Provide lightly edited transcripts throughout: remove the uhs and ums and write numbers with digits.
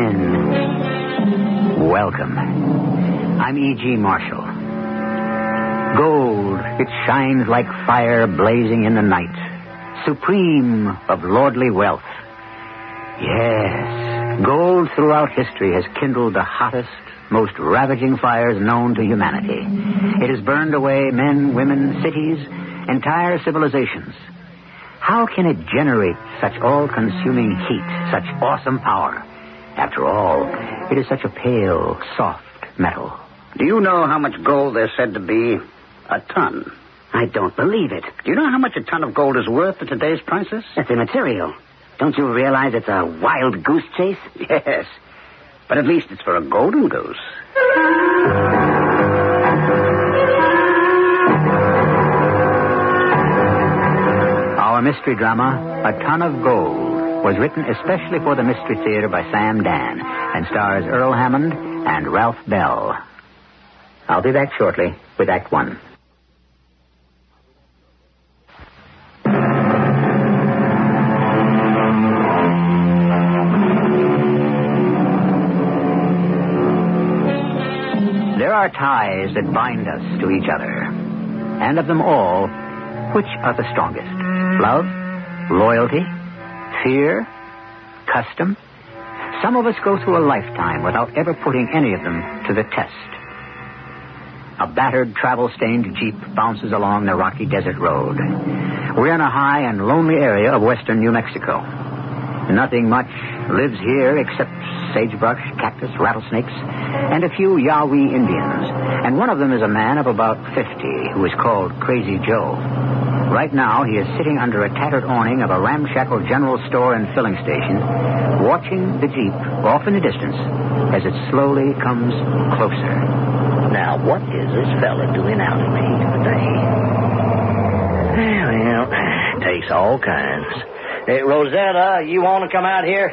in. Welcome. I'm E.G. Marshall. Gold, it shines like fire blazing in the night, supreme of lordly wealth. Yes, gold throughout history has kindled the hottest, most ravaging fires known to humanity. It has burned away men, women, cities, entire civilizations. How can it generate such all-consuming heat, such awesome power? After all, it is such a pale, soft metal. Do you know how much gold there's said to be? A ton. I don't believe it. Do you know how much a ton of gold is worth at today's prices? That's immaterial. Don't you realize it's a wild goose chase? Yes. But at least it's for a golden goose. Our mystery drama, A Ton of Gold, was written especially for the Mystery Theater by Sam Dan and stars Earl Hammond and Ralph Bell. I'll be back shortly with Act One. There are ties that bind us to each other. And of them all, which are the strongest? Love? Loyalty? Fear? Custom? Some of us go through a lifetime without ever putting any of them to the test. A battered, travel-stained Jeep bounces along the rocky desert road. We're in a high and lonely area of western New Mexico. Nothing much lives here except sagebrush, cactus, rattlesnakes, and a few Yahweh Indians. And one of them is a man of about 50 who is called Crazy Joe. Right now, he is sitting under a tattered awning of a ramshackle general store and filling station, watching the Jeep off in the distance as it slowly comes closer. Now, what is this fella doing out in the heat of the day? Well, takes all kinds. Hey, Rosetta, you want to come out here?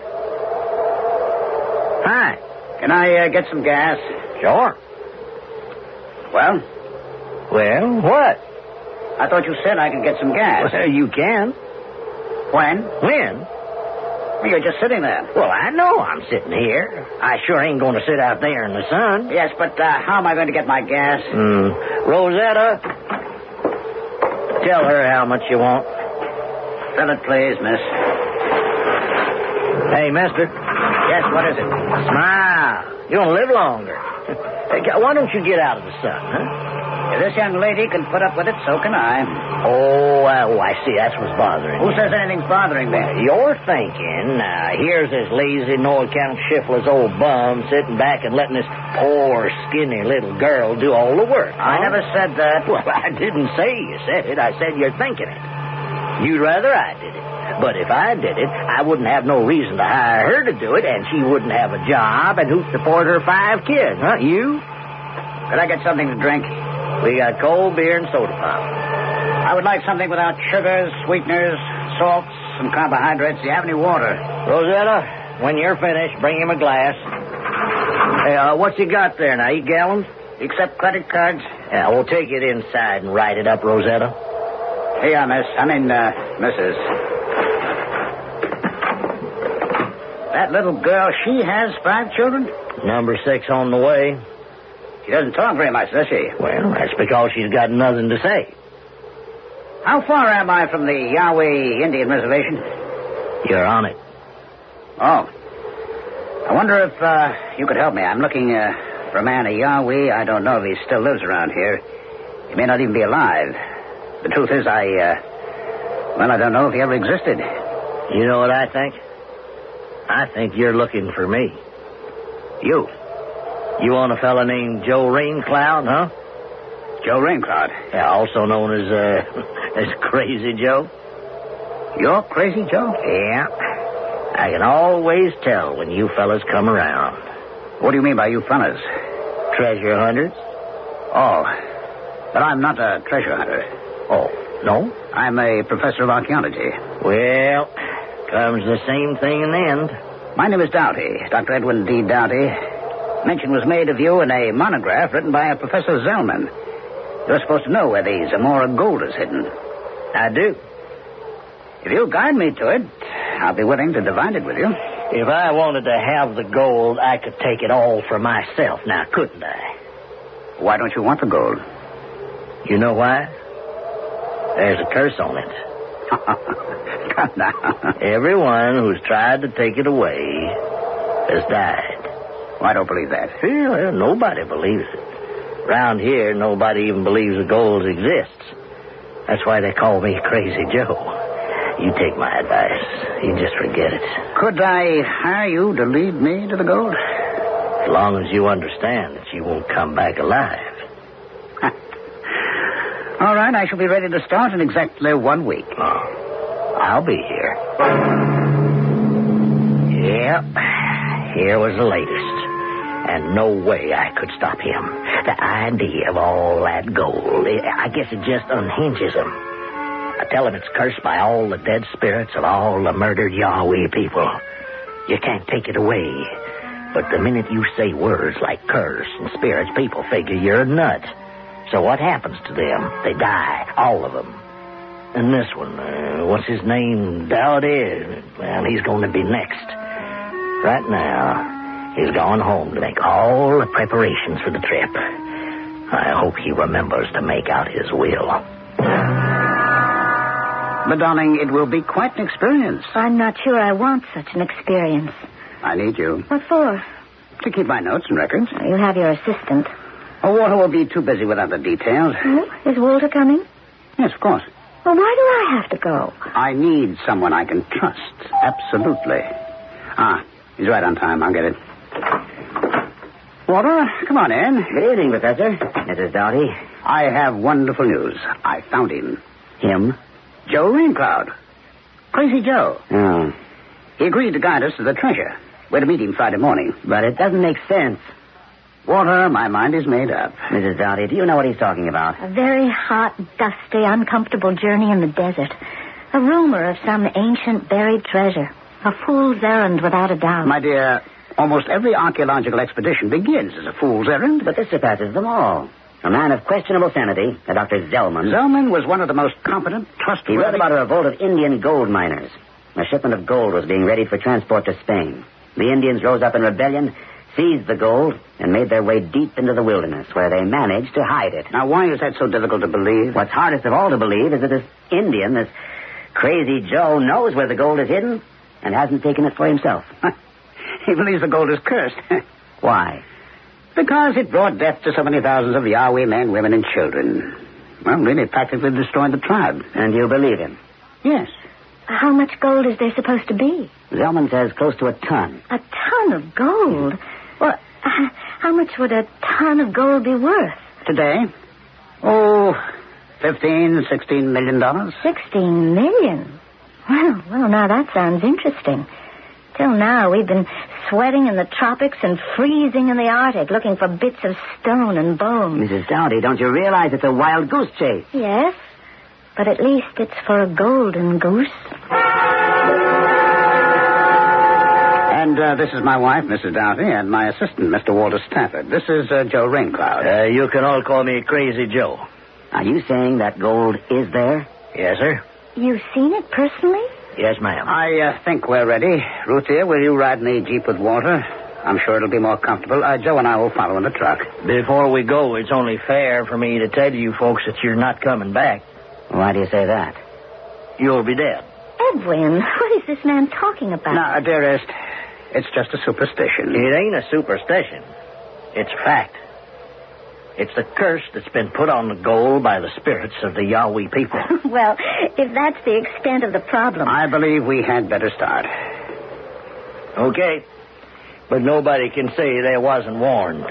Hi. Can I get some gas? Sure. Well? Well, what? I thought you said I could get some gas. Well, you can. When? When? Well, you're just sitting there. Well, I know I'm sitting here. I sure ain't going to sit out there in the sun. Yes, but how am I going to get my gas? Rosetta, tell her how much you want. Fill it, please, miss. Hey, mister. Yes, what is it? Smile. You're going to live longer. Hey, why don't you get out of the sun, huh? If this young lady can put up with it, so can I. Oh, I see. That's what's bothering Who you. says anything's bothering me? You're thinking, here's this lazy, no-account, shiftless old bum sitting back and letting this poor, skinny little girl do all the work. I never said that. Well, I didn't say you said it. I said you're thinking it. You'd rather I did it. But if I did it, I wouldn't have no reason to hire her to do it, and she wouldn't have a job and who'd support her 5 kids, huh? You? Could I get something to drink? We got cold beer and soda pop. I would like something without sugars, sweeteners, salts, and carbohydrates. Do you have any water? Rosetta, when you're finished, bring him a glass. Hey, what's he got there now? 8 gallons? Except credit cards? Yeah, we'll take it inside and write it up, Rosetta. Here, miss. Mrs. That little girl, she has 5 children? Number 6 on the way. She doesn't talk very much, does she? Well, that's because she's got nothing to say. How far am I from the Yahweh Indian Reservation? You're on it. Oh. I wonder if you could help me. I'm looking for a man, a Yahweh. I don't know if he still lives around here. He may not even be alive. The truth is, I don't know if he ever existed. You know what I think? I think you're looking for me. You? You want a fella named Joe Raincloud, huh? Joe Raincloud? Yeah, also known as Crazy Joe. You're Crazy Joe? Yeah. I can always tell when you fellas come around. What do you mean by you fellas? Treasure hunters. Oh. But I'm not a treasure hunter. Oh, no? I'm a professor of archaeology. Well, comes the same thing in the end. My name is Doughty, Dr. Edwin D. Doughty. Mention was made of you in a monograph written by a Professor Zellman. You're supposed to know where the Zamora gold is hidden. I do. If you'll guide me to it, I'll be willing to divide it with you. If I wanted to have the gold, I could take it all for myself now, couldn't I? Why don't you want the gold? You know why? There's a curse on it. Come now. Everyone who's tried to take it away has died. Well, I don't believe that. Well, nobody believes it. Around here, nobody even believes the gold exists. That's why they call me Crazy Joe. You take my advice. You just forget it. Could I hire you to lead me to the gold? As long as you understand that you won't come back alive. All right, I shall be ready to start in exactly 1 week. Oh, I'll be here. Yep. Here was the latest. And no way I could stop him. The idea of all that gold, I guess it just unhinges him. I tell him it's cursed by all the dead spirits of all the murdered Yahweh people. You can't take it away. But the minute you say words like curse and spirits, people figure you're a nut. So what happens to them? They die, all of them. And this one, what's his name? Dowdy? Well, he's going to be next. Right now, he's gone home to make all the preparations for the trip. I hope he remembers to make out his will. But, darling, it will be quite an experience. I'm not sure I want such an experience. I need you. What for? To keep my notes and records. You have your assistant. Oh, Walter will be too busy with other details. Oh, is Walter coming? Yes, of course. Well, why do I have to go? I need someone I can trust. Absolutely. He's right on time. I'll get it. Walter, come on in. Good evening, Professor. Mrs. Doughty. I have wonderful news. I found him. Him? Joe Raincloud. Crazy Joe. Oh. He agreed to guide us to the treasure. We're to meet him Friday morning. But it doesn't make sense. Walter, my mind is made up. Mrs. Doughty, do you know what he's talking about? A very hot, dusty, uncomfortable journey in the desert. A rumor of some ancient buried treasure. A fool's errand, without a doubt. My dear, almost every archaeological expedition begins as a fool's errand. But this surpasses them all. A man of questionable sanity, a Dr. Zellman. Zellman was one of the most competent, trustworthy... He wrote about a revolt of Indian gold miners. A shipment of gold was being readied for transport to Spain. The Indians rose up in rebellion, seized the gold, and made their way deep into the wilderness, where they managed to hide it. Now, why is that so difficult to believe? What's hardest of all to believe is that this Indian, this Crazy Joe, knows where the gold is hidden and hasn't taken it for himself. He believes the gold is cursed. Why? Because it brought death to so many thousands of Yahweh men, women, and children. Well, really practically destroyed the tribe. And you believe him? Yes. How much gold is there supposed to be? Zellman says close to a ton. A ton of gold? Well, how much would a ton of gold be worth? Today? Oh, $15, $16 million. $16 million? Well, now that sounds interesting. Till now, we've been sweating in the tropics and freezing in the Arctic, looking for bits of stone and bone. Mrs. Doughty, don't you realize it's a wild goose chase? Yes, but at least it's for a golden goose. And this is my wife, Mrs. Doughty, and my assistant, Mr. Walter Stafford. This is Joe Raincloud. You can all call me Crazy Joe. Are you saying that gold is there? Yes, sir. You've seen it personally? Yes, ma'am. I think we're ready. Ruth, dear, will you ride in the Jeep with Walter? I'm sure it'll be more comfortable. Joe and I will follow in the truck. Before we go, it's only fair for me to tell you folks that you're not coming back. Why do you say that? You'll be dead. Edwin, what is this man talking about? Now, dearest, it's just a superstition. It ain't a superstition. It's fact. It's the curse that's been put on the gold by the spirits of the Yahweh people. Well, if that's the extent of the problem... I believe we had better start. Okay. But nobody can say they wasn't warned.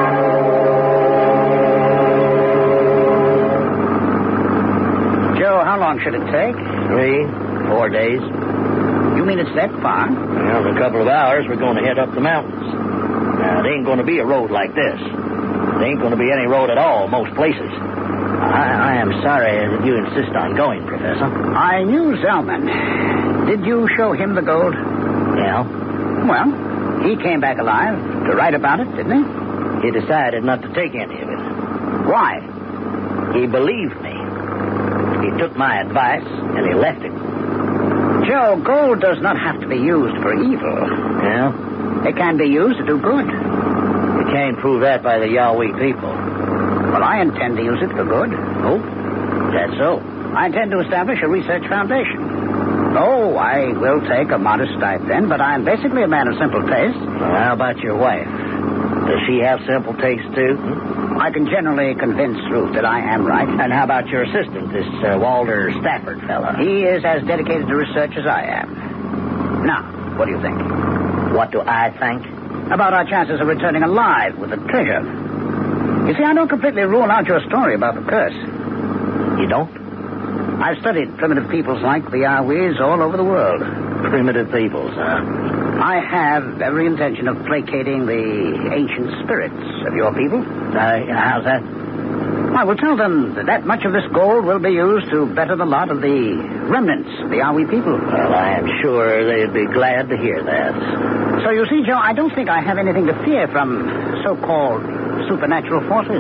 Joe, how long should it take? 3, 4 days. You mean it's that far? Well, in a couple of hours, we're going to head up the mountains. Now, there ain't going to be a road like this. There ain't going to be any road at all, most places. I am sorry that you insist on going, Professor. I knew Zellman. Did you show him the gold? Yeah. Well, he came back alive to write about it, didn't he? He decided not to take any of it. Why? He believed me. He took my advice, and he left it. Joe, gold does not have to be used for evil. Yeah? It can be used to do good. You can't prove that by the Yahweh people. Well, I intend to use it for good. Oh? That's so? I intend to establish a research foundation. Oh, I will take a modest stipend, but I'm basically a man of simple tastes. Well, how about your wife? Does she have simple tastes, too? I can generally convince Ruth that I am right. And how about your assistant, this Walter Stafford fellow? He is as dedicated to research as I am. Now, what do you think? What do I think? About our chances of returning alive with the treasure. You see, I don't completely rule out your story about the curse. You don't? I've studied primitive peoples like the Yahwehs all over the world. Primitive peoples, huh? I have every intention of placating the ancient spirits of your people. How's that? I will tell them that much of this gold will be used to better the lot of the remnants of the Yahweh people. Well, I am sure they'd be glad to hear that. So you see, Joe, I don't think I have anything to fear from so-called supernatural forces.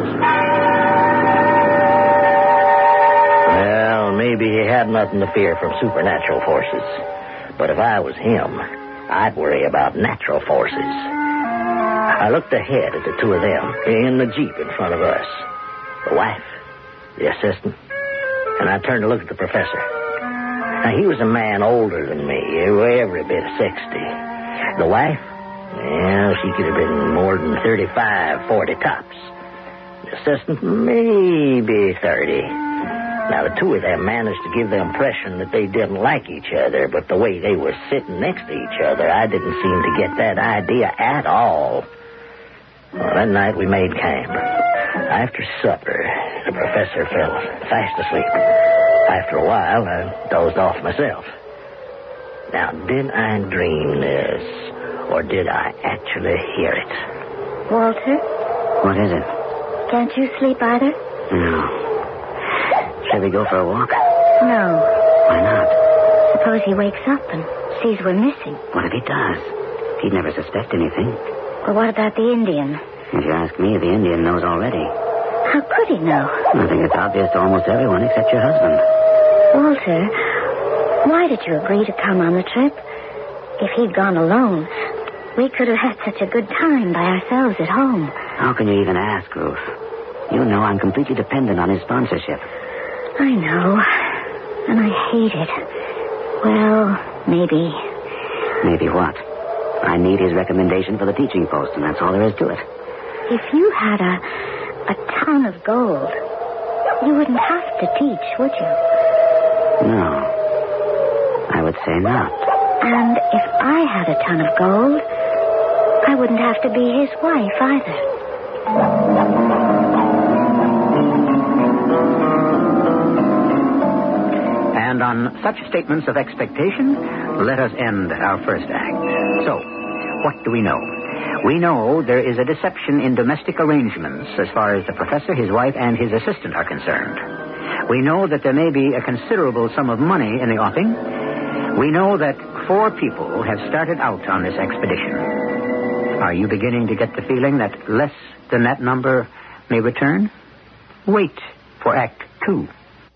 Well, maybe he had nothing to fear from supernatural forces. But if I was him, I'd worry about natural forces. I looked ahead at the two of them in the Jeep in front of us. The wife, the assistant, and I turned to look at the professor. Now, he was a man older than me, every bit of 60. The wife, well, she could have been more than 35, 40 tops. The assistant, maybe 30. Now, the two of them managed to give the impression that they didn't like each other, but the way they were sitting next to each other, I didn't seem to get that idea at all. Well, that night we made camp. After supper, the professor fell fast asleep. After a while, I dozed off myself. Now, did I dream this, or did I actually hear it? Walter, What is it? can't you sleep either? No. Shall we go for a walk? No. Why not? Suppose he wakes up and sees we're missing. What if he does? He'd never suspect anything. Well, what about the Indian? If you ask me, the Indian knows already. How could he know? I think it's obvious to almost everyone except your husband. Walter, why did you agree to come on the trip? If he'd gone alone, we could have had such a good time by ourselves at home. How can you even ask, Ruth? You know I'm completely dependent on his sponsorship. I know. And I hate it. Well, maybe. Maybe what? I need his recommendation for the teaching post, and that's all there is to it. If you had a ton of gold, you wouldn't have to teach, would you? No. I would say not. And if I had a ton of gold, I wouldn't have to be his wife either. And on such statements of expectation, let us end our first act. So, what do we know? We know there is a deception in domestic arrangements as far as the professor, his wife, and his assistant are concerned. We know that there may be a considerable sum of money in the offing. We know that 4 people have started out on this expedition. Are you beginning to get the feeling that less than that number may return? Wait for Act 2.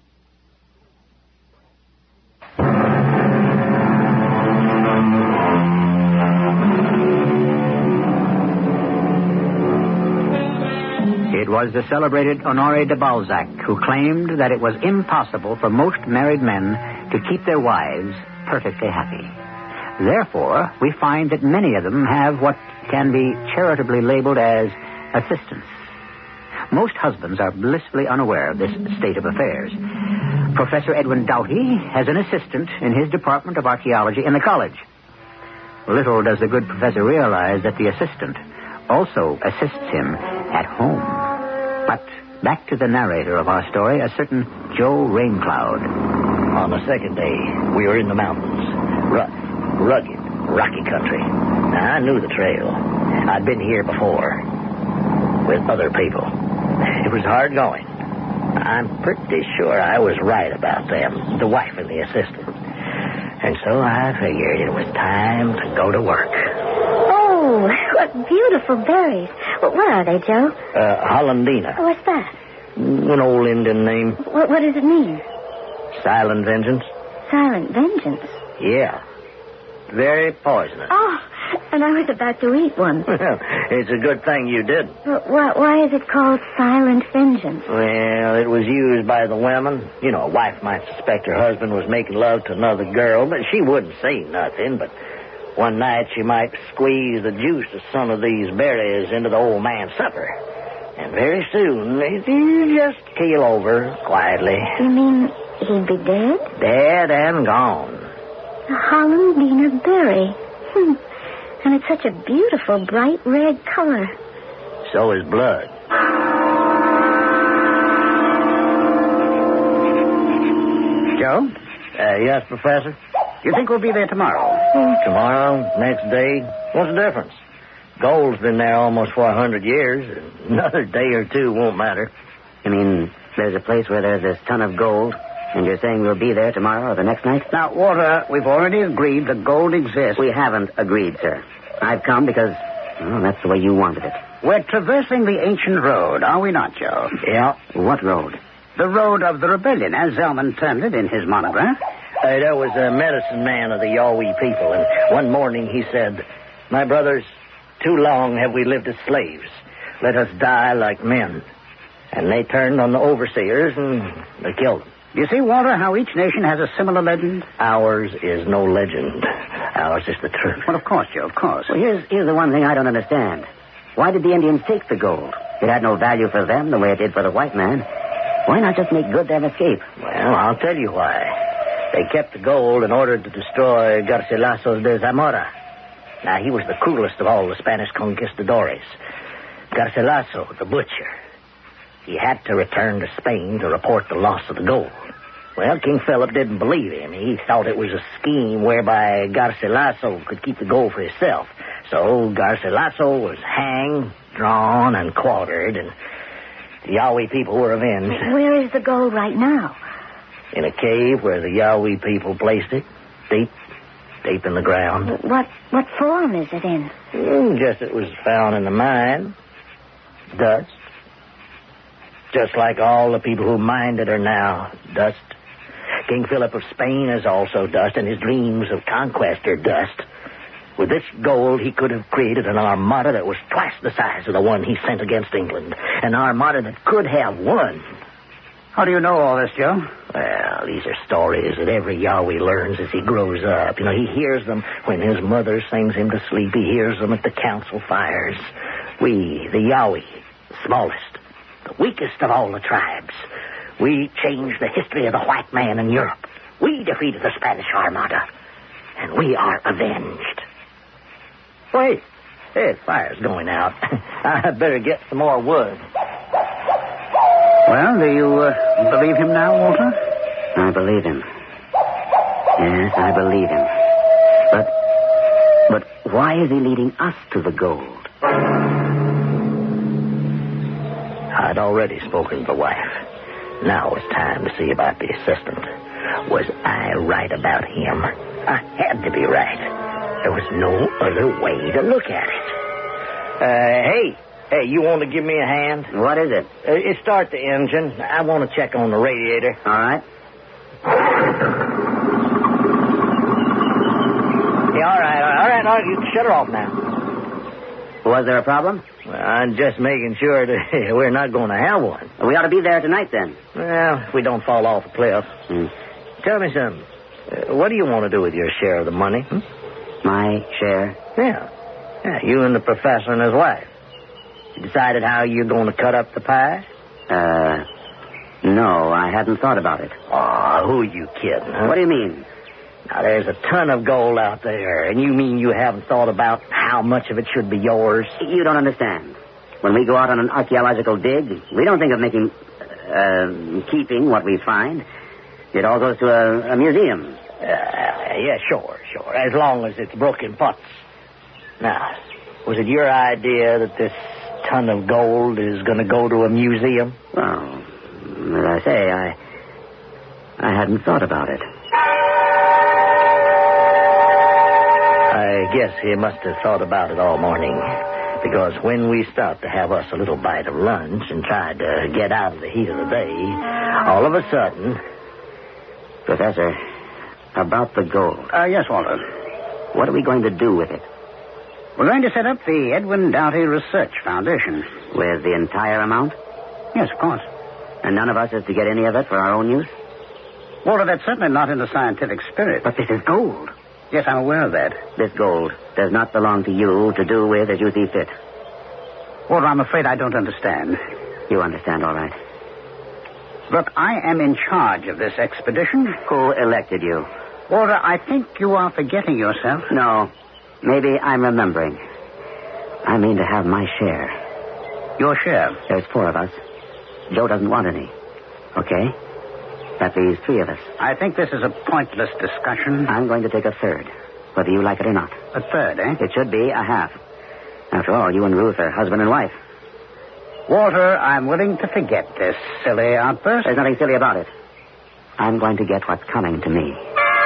It was the celebrated Honoré de Balzac who claimed that it was impossible for most married men to keep their wives perfectly happy. Therefore, we find that many of them have what can be charitably labeled as assistants. Most husbands are blissfully unaware of this state of affairs. Professor Edwin Doughty has an assistant in his department of archaeology in the college. Little does the good professor realize that the assistant also assists him at home. But back to the narrator of our story, a certain Joe Raincloud. On the second day, we were in the mountains. Rough, rugged, rocky country. Now, I knew the trail. I'd been here before with other people. It was hard going. I'm pretty sure I was right about them, the wife and the assistant. And so I figured it was time to go to work. Oh, what beautiful berries. Well, what are they, Joe? Hollandina. What's that? An old Indian name. What does it mean? Silent vengeance. Silent vengeance? Yeah. Very poisonous. Oh, and I was about to eat one. It's a good thing you didn't. Why is it called Silent Vengeance? Well, it was used by the women. You know, a wife might suspect her husband was making love to another girl, but she wouldn't say nothing. But one night she might squeeze the juice of some of these berries into the old man's supper. And very soon, he'd just keel over quietly. You mean he'd be dead? Dead and gone. A Hollandina berry. And it's such a beautiful, bright red color. So is blood. Joe? Yes, Professor? You think we'll be there tomorrow? Tomorrow, next day. What's the difference? Gold's been there almost for 100 years. Another day or two won't matter. You mean there's a place where there's this ton of gold, and you're saying we'll be there tomorrow or the next night? Now, Walter, we've already agreed that gold exists. We haven't agreed, sir. I've come because, well, that's the way you wanted it. We're traversing the ancient road, are we not, Joe? Yeah. What road? The road of the rebellion, as Zellman termed it in his monograph. There was a medicine man of the Yahweh people, and one morning he said, "My brothers, too long have we lived as slaves. Let us die like men." And they turned on the overseers and they killed them. You see, Walter, how each nation has a similar legend? Ours is no legend. Ours is the truth. Well, of course, Joe, of course. Well, here's the one thing I don't understand. Why did the Indians take the gold? It had no value for them the way it did for the white man. Why not just make good their escape? Well, I'll tell you why. They kept the gold in order to destroy Garcilaso de Zamora. Now, he was the cruelest of all the Spanish conquistadores. Garcilaso, the butcher. He had to return to Spain to report the loss of the gold. Well, King Philip didn't believe him. He thought it was a scheme whereby Garcilaso could keep the gold for himself. So Garcilaso was hanged, drawn, and quartered, and the Yahweh people were avenged. Where is the gold right now? In a cave where the Yahweh people placed it, deep in the ground. What form is it in? Just it was found in the mine. Dust. Just like all the people who mined it are now dust. King Philip of Spain is also dust, and his dreams of conquest are dust. With this gold, he could have created an armada that was twice the size of the one he sent against England. An armada that could have won. How do you know all this, Joe? Well, these are stories that every Yahweh learns as he grows up. You know, he hears them when his mother sings him to sleep. He hears them at the council fires. We, the Yahweh, the smallest, the weakest of all the tribes, we changed the history of the white man in Europe. We defeated the Spanish Armada, and we are avenged. Wait. Hey, fire's going out. I better get some more wood. Well, do you believe him now, Walter? I believe him. Yes, I believe him. But why is he leading us to the gold? I'd already spoken to the wife. Now it's time to see about the assistant. Was I right about him? I had to be right. There was no other way to look at it. Hey, you want to give me a hand? What is it? Start the engine. I want to check on the radiator. All right. Yeah, all right. You can shut her off now. Was there a problem? Well, I'm just making sure that we're not going to have one. We ought to be there tonight, then. Well, if we don't fall off a cliff. Tell me something. What do you want to do with your share of the money? My share? Yeah, you and the professor and his wife. You decided how you're going to cut up the pie? No, I hadn't thought about it. Oh, who are you kidding, huh? What do you mean? Now, there's a ton of gold out there, and you mean you haven't thought about how much of it should be yours? You don't understand. When we go out on an archaeological dig, we don't think of keeping what we find. It all goes to a museum. Yeah, sure. As long as it's broken pots. Now, was it your idea that this ton of gold is going to go to a museum? Well, as I say, I hadn't thought about it. I guess he must have thought about it all morning. Because when we stopped to have us a little bite of lunch and tried to get out of the heat of the day, all of a sudden... Professor, About the gold. Yes, Walter. What are we going to do with it? We're going to set up the Edwin Doughty Research Foundation. With the entire amount? Yes, of course. And none of us is to get any of it for our own use? Walter, that's certainly not in the scientific spirit. But this is gold. Yes, I'm aware of that. This gold does not belong to you to do with as you see fit. Walter, I'm afraid I don't understand. You understand, all right. Look, I am in charge of this expedition. Who elected you? Walter, I think you are forgetting yourself. No. Maybe I'm remembering. I mean to have my share. Your share? There's 4 of us. Joe doesn't want any. Okay? That leaves 3 of us. I think this is a pointless discussion. I'm going to take a third, whether you like it or not. A third, eh? It should be a half. After all, you and Ruth are husband and wife. Walter, I'm willing to forget this silly outburst. There's nothing silly about it. I'm going to get what's coming to me.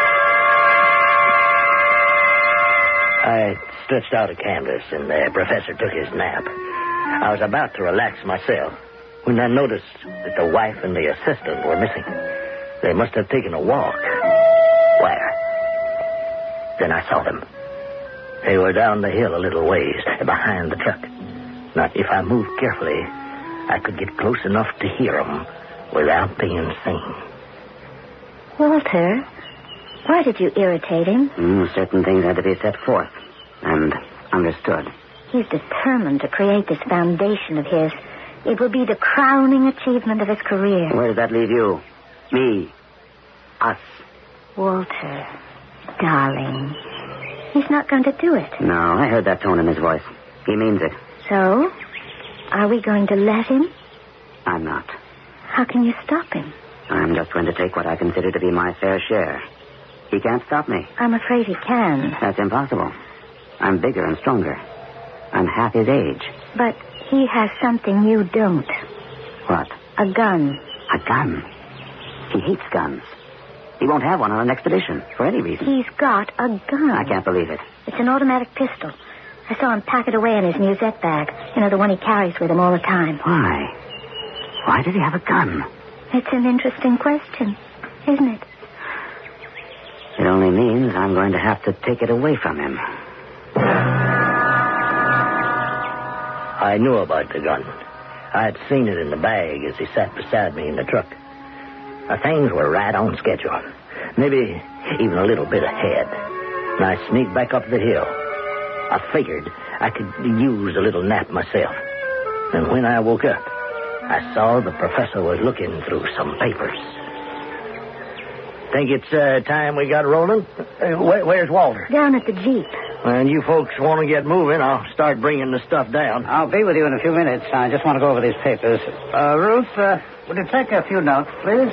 I stretched out a canvas, and the professor took his nap. I was about to relax myself when I noticed that the wife and the assistant were missing. They must have taken a walk. Where? Then I saw them. They were down the hill a little ways, behind the truck. Now, if I moved carefully, I could get close enough to hear them without being seen. Walter, why did you irritate him? Certain things had to be set forth and understood. He's determined to create this foundation of his. It will be the crowning achievement of his career. Where does that leave you? Me. Us. Walter, darling, he's not going to do it. No, I heard that tone in his voice. He means it. So, are we going to let him? I'm not. How can you stop him? I'm just going to take what I consider to be my fair share. He can't stop me. I'm afraid he can. That's impossible. I'm bigger and stronger. I'm half his age. But he has something you don't. What? A gun. A gun? He hates guns. He won't have one on an expedition, for any reason. He's got a gun. I can't believe it. It's an automatic pistol. I saw him pack it away in his musette bag. You know, the one he carries with him all the time. Why? Why did he have a gun? It's an interesting question, isn't it? It only means I'm going to have to take it away from him. I knew about the gun. I had seen it in the bag as he sat beside me in the truck. Things were right on schedule. Maybe even a little bit ahead. And I sneaked back up the hill. I figured I could use a little nap myself. And when I woke up, I saw the professor was looking through some papers. Think it's time we got rolling? Where's Walter? Down at the Jeep. When you folks want to get moving, I'll start bringing the stuff down. I'll be with you in a few minutes. I just want to go over these papers. Ruth, would you take a few notes, please?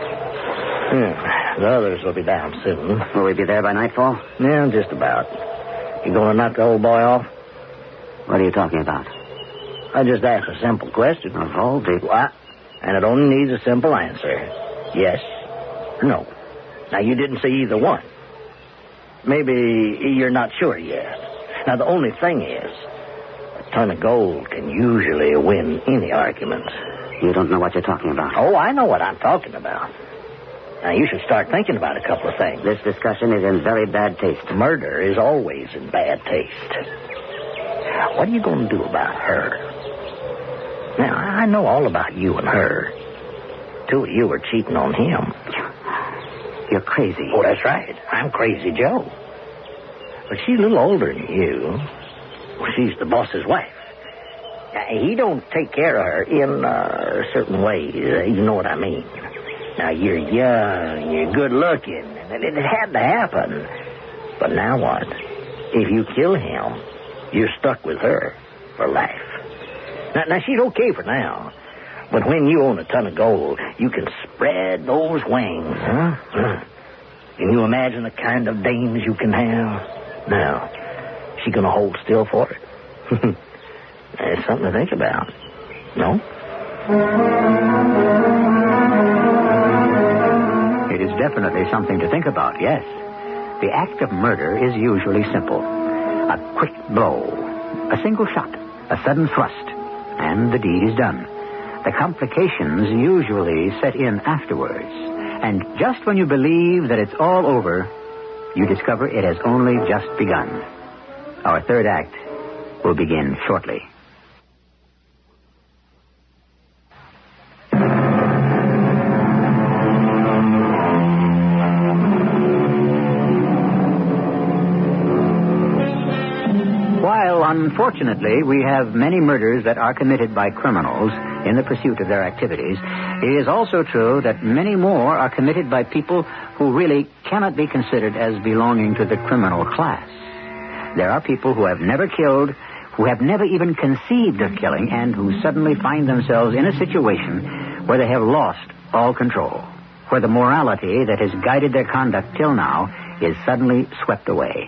The others will be down soon. Will we be there by nightfall? Yeah, just about. You going to knock the old boy off? What are you talking about? I just asked a simple question. Of all people. What? And it only needs a simple answer. Yes or no. Now, you didn't say either one. Maybe you're not sure yet. Now, the only thing is, a ton of gold can usually win any argument. You don't know what you're talking about. Oh, I know what I'm talking about. Now, you should start thinking about a couple of things. This discussion is in very bad taste. Murder is always in bad taste. What are you going to do about her? Now, I know all about you and her. 2 of you were cheating on him. You're crazy. Oh, that's right. I'm Crazy Joe. But she's a little older than you. Well, she's the boss's wife. Now, he don't take care of her in certain ways. You know what I mean. Now, you're young, you're good looking, and it had to happen. But now what? If you kill him, you're stuck with her for life. Now, she's okay for now. But when you own a ton of gold, you can spread those wings, huh? Can you imagine the kind of dames you can have? Now, she gonna hold still for it? That's something to think about. No? It is definitely something to think about, yes. The act of murder is usually simple. A quick blow, a single shot, a sudden thrust, and the deed is done. The complications usually set in afterwards. And just when you believe that it's all over, you discover it has only just begun. Our third act will begin shortly. While, unfortunately, we have many murders that are committed by criminals in the pursuit of their activities, it is also true that many more are committed by people who really cannot be considered as belonging to the criminal class. There are people who have never killed, who have never even conceived of killing, and who suddenly find themselves in a situation where they have lost all control, where the morality that has guided their conduct till now is suddenly swept away.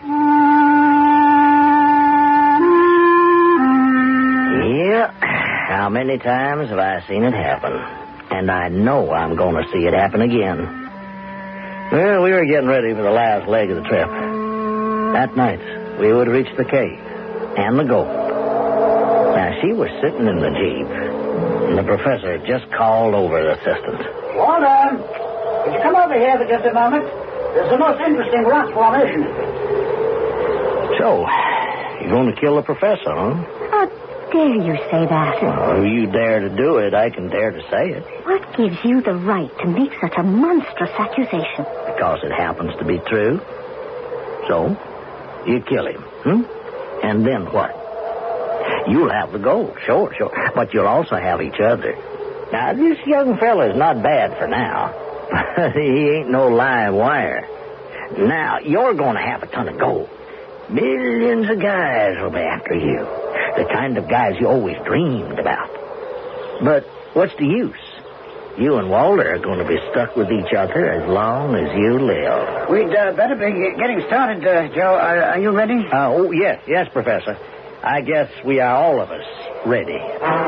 Yeah, how many times have I seen it happen? And I know I'm going to see it happen again. Well, we were getting ready for the last leg of the trip. That night, we would reach the cave and the goat. Now, she was sitting in the Jeep, and the professor just called over the assistant. Hold on. Could you come over here for just a moment? There's the most interesting rock formation. So, you're going to kill the professor, huh? How dare you say that? Well, if you dare to do it, I can dare to say it. What gives you the right to make such a monstrous accusation? Because it happens to be true. So, you kill him, And then what? You'll have the gold, sure. But you'll also have each other. Now, this young fella's not bad for now. He ain't no live wire. Now, you're going to have a ton of gold. Millions of guys will be after you. The kind of guys you always dreamed about. But what's the use? You and Walter are going to be stuck with each other as long as you live. We'd better be getting started, Joe. Are you ready? Yes, Professor. I guess we are all of us ready.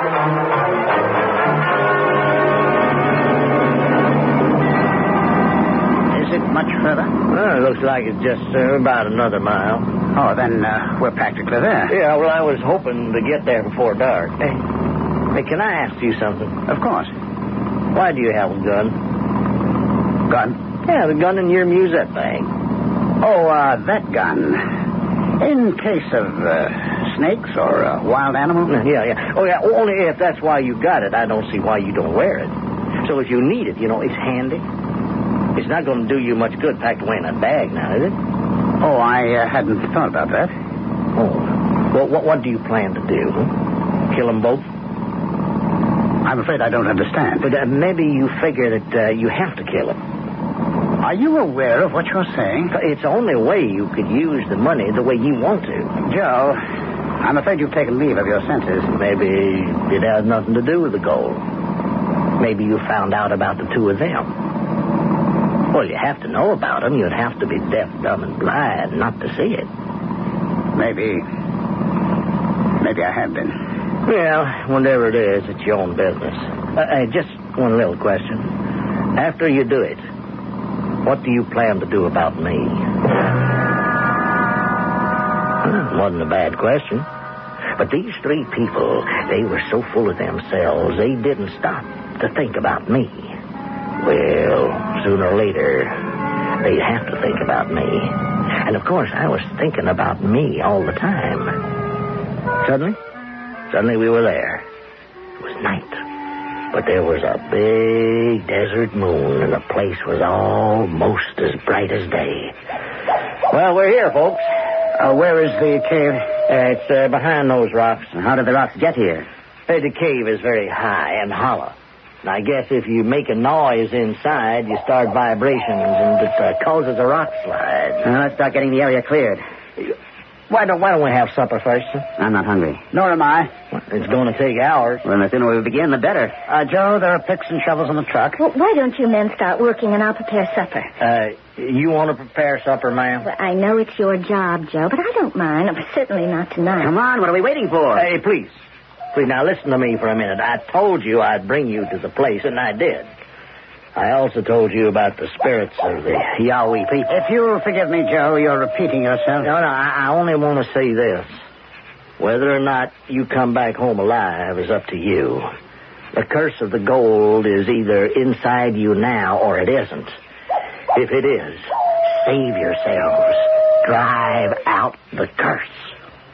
Is it much further? Well, it looks like it's just about another mile. Oh, then we're practically there. Yeah, well, I was hoping to get there before dark. Hey, can I ask you something? Of course. Why do you have a gun? Gun? Yeah, the gun in your musette bag. Oh, that gun. In case of snakes or wild animals? Yeah. Oh, yeah, only if that's why you got it, I don't see why you don't wear it. So if you need it, it's handy. It's not going to do you much good packed away in a bag now, is it? Oh, I hadn't thought about that. Oh. Well, what do you plan to do? Kill them both? I'm afraid I don't understand. But maybe you figure that you have to kill them. Are you aware of what you're saying? It's the only way you could use the money the way you want to. Joe, I'm afraid you've taken leave of your senses. Maybe it has nothing to do with the gold. Maybe you found out about the two of them. Well, you have to know about them. You'd have to be deaf, dumb, and blind not to see it. Maybe I have been. Well, whatever it is, it's your own business. Just one little question. After you do it, what do you plan to do about me? Wasn't a bad question. But these three people, they were so full of themselves, they didn't stop to think about me. Well, sooner or later, they'd have to think about me. And, of course, I was thinking about me all the time. Suddenly we were there. It was night. But there was a big desert moon, and the place was almost as bright as day. Well, we're here, folks. Where is the cave? It's behind those rocks. How did the rocks get here? The cave is very high and hollow. And I guess if you make a noise inside, you start vibrations, and it causes a rock slide. Let's start getting the area cleared. Why don't we have supper first, sir? I'm not hungry. Nor am I. Well, it's going to take hours. Well, the sooner we begin, the better. Joe, there are picks and shovels in the truck. Well, why don't you men start working and I'll prepare supper? You want to prepare supper, ma'am? Well, I know it's your job, Joe, but I don't mind. Certainly not tonight. Come on, what are we waiting for? Hey, please. Please, now listen to me for a minute. I told you I'd bring you to the place, and I did. I also told you about the spirits of the Yahweh people. If you'll forgive me, Joe, you're repeating yourself. No, I only want to say this. Whether or not you come back home alive is up to you. The curse of the gold is either inside you now or it isn't. If it is, save yourselves. Drive out the curse.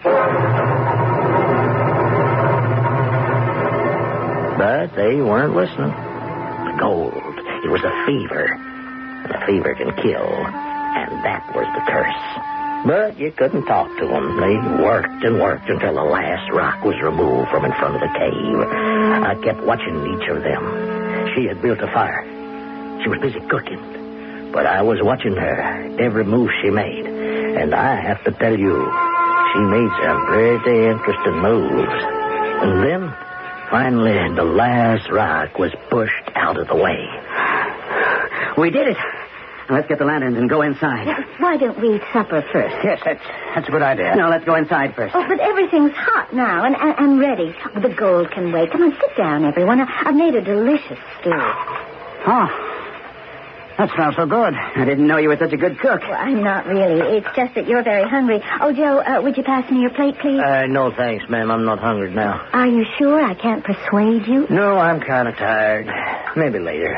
But they weren't listening. The gold, it was a fever. And a fever can kill. And that was the curse. But you couldn't talk to them. They worked and worked until the last rock was removed from in front of the cave. I kept watching each of them. She had built a fire. She was busy cooking. But I was watching her, every move she made. And I have to tell you, she made some pretty interesting moves. And then, finally, the last rock was pushed out of the way. We did it. Now, let's get the lanterns and go inside. Why don't we eat supper first? Yes, that's a good idea. No, let's go inside first. Oh, but everything's hot now and ready. The gold can wait. Come on, sit down, everyone. I've made a delicious stew. Oh, that smells so good. I didn't know you were such a good cook. Well, I'm not really. It's just that you're very hungry. Oh, Joe, would you pass me your plate, please? No, thanks, ma'am. I'm not hungry now. Are you sure I can't persuade you? No, I'm kind of tired. Maybe later.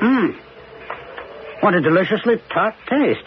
What a deliciously tart taste.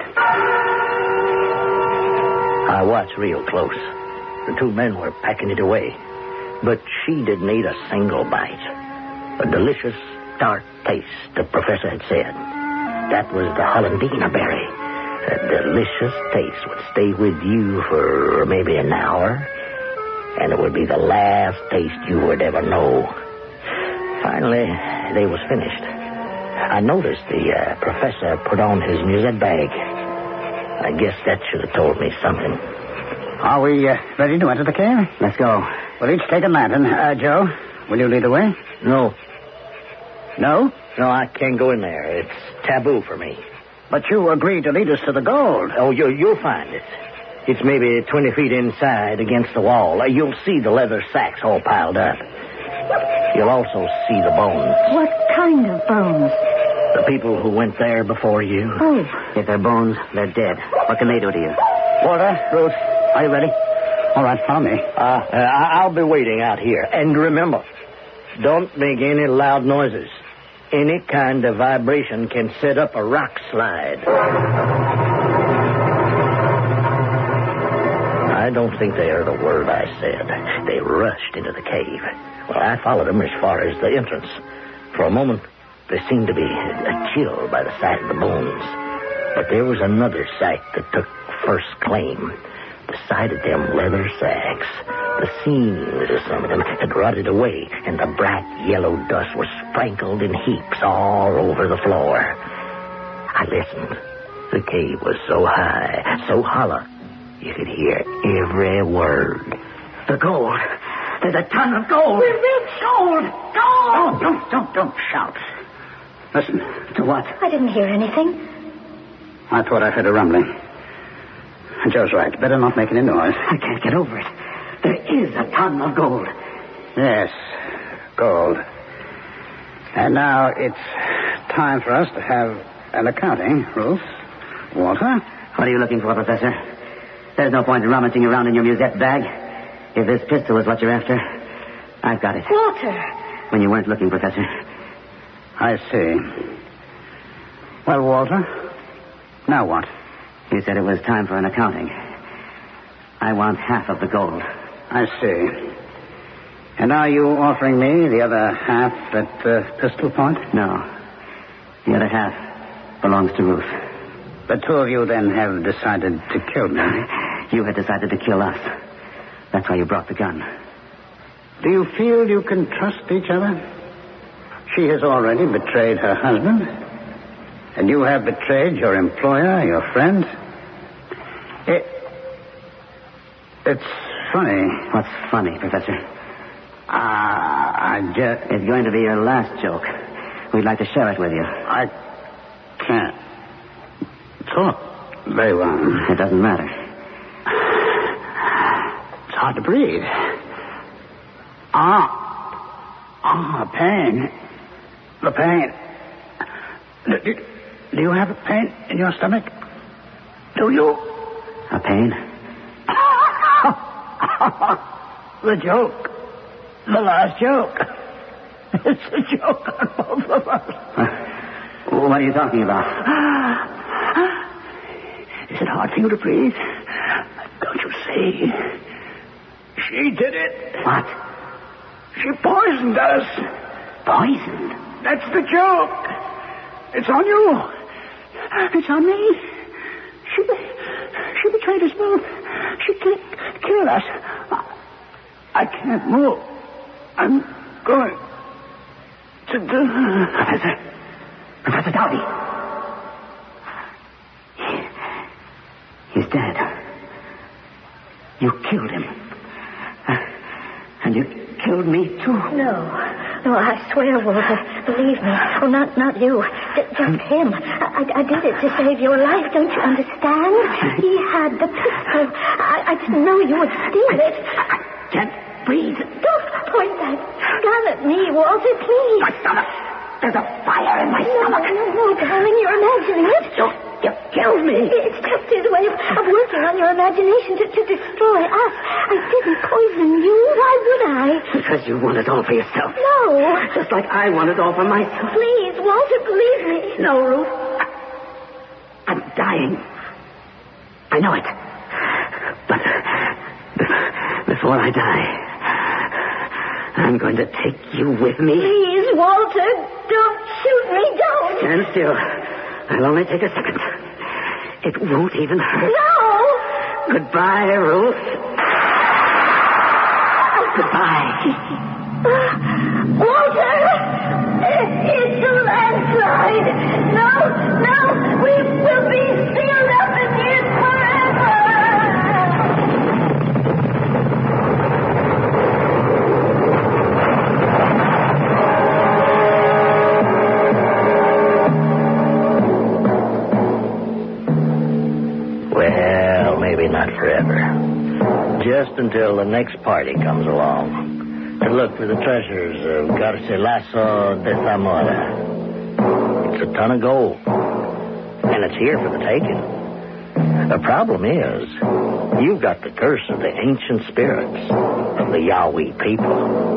I watched real close. The two men were packing it away. But she didn't eat a single bite. A delicious, tart taste, the professor had said. That was the Hollandina berry. That delicious taste would stay with you for maybe an hour. And it would be the last taste you would ever know. Finally, they was finished. I noticed the professor put on his musette bag. I guess that should have told me something. Are we ready to enter the cave? Let's go. We'll each take a lantern. Joe, will you lead the way? No. No? No, I can't go in there. It's taboo for me. But you agreed to lead us to the gold. Oh, you'll find it. It's maybe 20 feet inside against the wall. You'll see the leather sacks all piled up. You'll also see the bones. What kind of bones? The people who went there before you. Oh. If they're bones, they're dead. What can they do to you? Walter, Ruth, are you ready? All right, follow me. I'll be waiting out here. And remember, don't make any loud noises. Any kind of vibration can set up a rock slide. I don't think they heard a word I said. They rushed into the cave. Well, I followed them as far as the entrance. For a moment, there seemed to be a chill by the sight of the bones. But there was another sight that took first claim. The sight of them leather sacks. The seams of some of them had rotted away, and the bright yellow dust was sprinkled in heaps all over the floor. I listened. The cave was so high, so hollow, you could hear every word. The gold. There's a ton of gold. We're rich. Gold. Gold. Oh, don't shout. Listen. To what? I didn't hear anything. I thought I heard a rumbling. Joe's right. Better not make any noise. I can't get over it. There is a ton of gold. Yes, gold. And now it's time for us to have an accounting, Ruth. Walter? What are you looking for, Professor? There's no point in rummaging around in your musette bag. If this pistol is what you're after, I've got it. Walter! When you weren't looking, Professor. I see. Well, Walter, now what? You said it was time for an accounting. I want half of the gold. I see. And are you offering me the other half at pistol point? No. The other half belongs to Ruth. The two of you then have decided to kill me. You had decided to kill us. That's why you brought the gun. Do you feel you can trust each other? She has already betrayed her husband. And you have betrayed your employer, your friend. It's funny. What's funny, Professor? It's going to be your last joke. We'd like to share it with you. I can't talk very well. It doesn't matter. It's hard to breathe. Pain. The pain. Do you have a pain in your stomach? Do you? A pain? The joke. The last joke. It's a joke on both of us. What are you talking about? Is it hard for you to breathe? Don't you see? She did it. What? She poisoned us. Poisoned? That's the joke. It's on you. It's on me. She betrayed us both. She killed us. I can't move. I'm going to do... Professor Dowdy. He's dead. You killed him. And you killed me, too. No, I swear, Walter. Believe me. Oh, not you. Just him. I did it to save your life. Don't you understand? He had the pistol. I didn't know you would steal it. I can't breathe. Don't point that gun at me, Walter, please. My stomach. There's a fire in my stomach. No, darling, you're imagining it. You killed me. It's just his way of working on your imagination to destroy us. I didn't poison you. Why would I? Because you want it all for yourself. No. Just like I want it all for myself. Please, Walter, believe me. No, Ruth. I'm dying. I know it. But before I die, I'm going to take you with me. Please, Walter, don't shoot me, don't. Stand still. I'll only take a second. It won't even hurt. No! Goodbye, Ruth. Goodbye. Walter! It's a landslide. No, we will be sealed up in it forever. Well, maybe not forever. Just until the next party comes along to look for the treasures of Garcilaso de Zamora. It's a ton of gold, and it's here for the taking. The problem is, you've got the curse of the ancient spirits of the Yahweh people.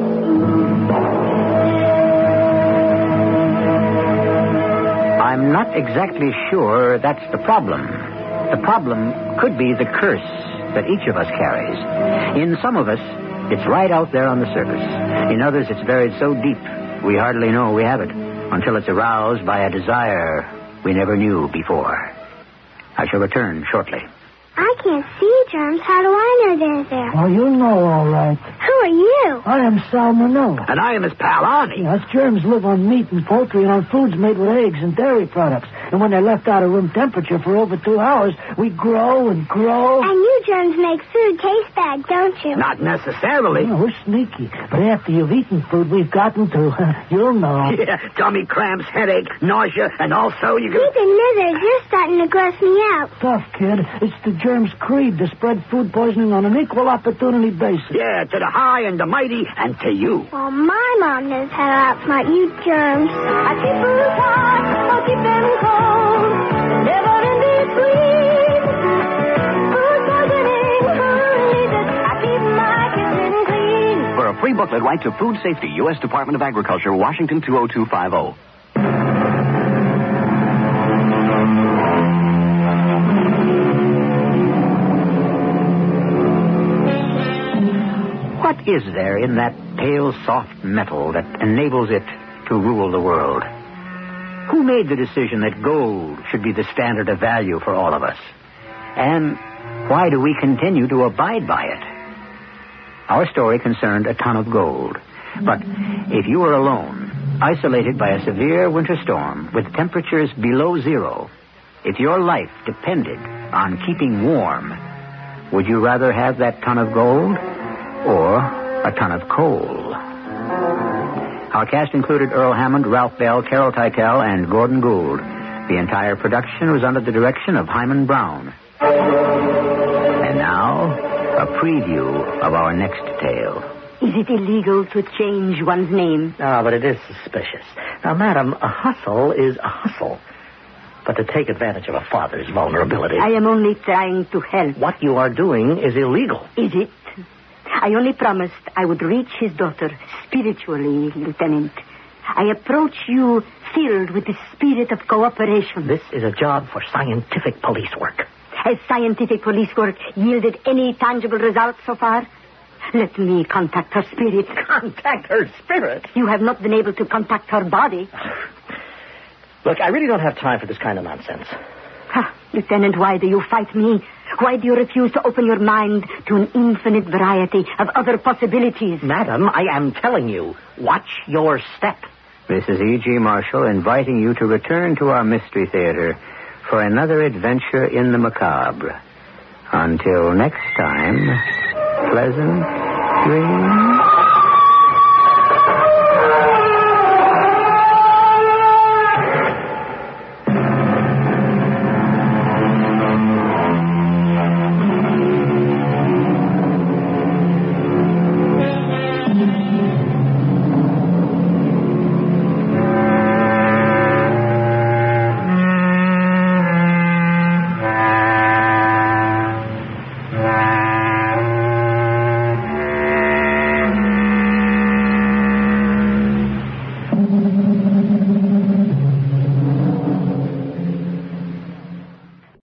I'm not exactly sure that's the problem. The problem could be the curse that each of us carries. In some of us, it's right out there on the surface. In others, it's buried so deep, we hardly know we have it, until it's aroused by a desire we never knew before. I shall return shortly. I can't see germs. How do I know they're there? Oh, you know all right. Who are you? I am Salmonella. And I am his pal, Arnie. Us germs live on meat and poultry and on foods made with eggs and dairy products. And when they're left out of room temperature for over 2 hours, we grow and grow. And you germs make food taste bad, don't you? Not necessarily. Oh, we're sneaky. But after you've eaten food we've gotten to, you'll know. Yeah, tummy cramps, headache, nausea, and also you can... Keep it Mithers. You're starting to gross me out. Tough, kid. It's the germs' creed to spread food poisoning on an equal opportunity basis. Yeah, to the high and the mighty, and to you. Well, my mom knows how to outsmart you germs. I keep food hot, I'll keep them cold. Never in between. Food poisoning, honey, that I keep my kitchen clean. For a free booklet, write to Food Safety, U.S. Department of Agriculture, Washington 20250. What is there in that pale, soft metal that enables it to rule the world? Who made the decision that gold should be the standard of value for all of us? And why do we continue to abide by it? Our story concerned a ton of gold. But if you were alone, isolated by a severe winter storm with temperatures below zero, if your life depended on keeping warm, would you rather have that ton of gold or a ton of coal? Our cast included Earl Hammond, Ralph Bell, Carol Teitel, and Gordon Gould. The entire production was under the direction of Hyman Brown. And now, a preview of our next tale. Is it illegal to change one's name? No, but it is suspicious. Now, madam, a hustle is a hustle. But to take advantage of a father's vulnerability... I am only trying to help. What you are doing is illegal. Is it? I only promised I would reach his daughter spiritually, Lieutenant. I approach you filled with the spirit of cooperation. This is a job for scientific police work. Has scientific police work yielded any tangible results so far? Let me contact her spirit. Contact her spirit? You have not been able to contact her body. Look, I really don't have time for this kind of nonsense. Lieutenant, why do you fight me? Why do you refuse to open your mind to an infinite variety of other possibilities? Madam, I am telling you, watch your step. This is E.G. Marshall inviting you to return to our Mystery Theater for another adventure in the macabre. Until next time, pleasant dreams.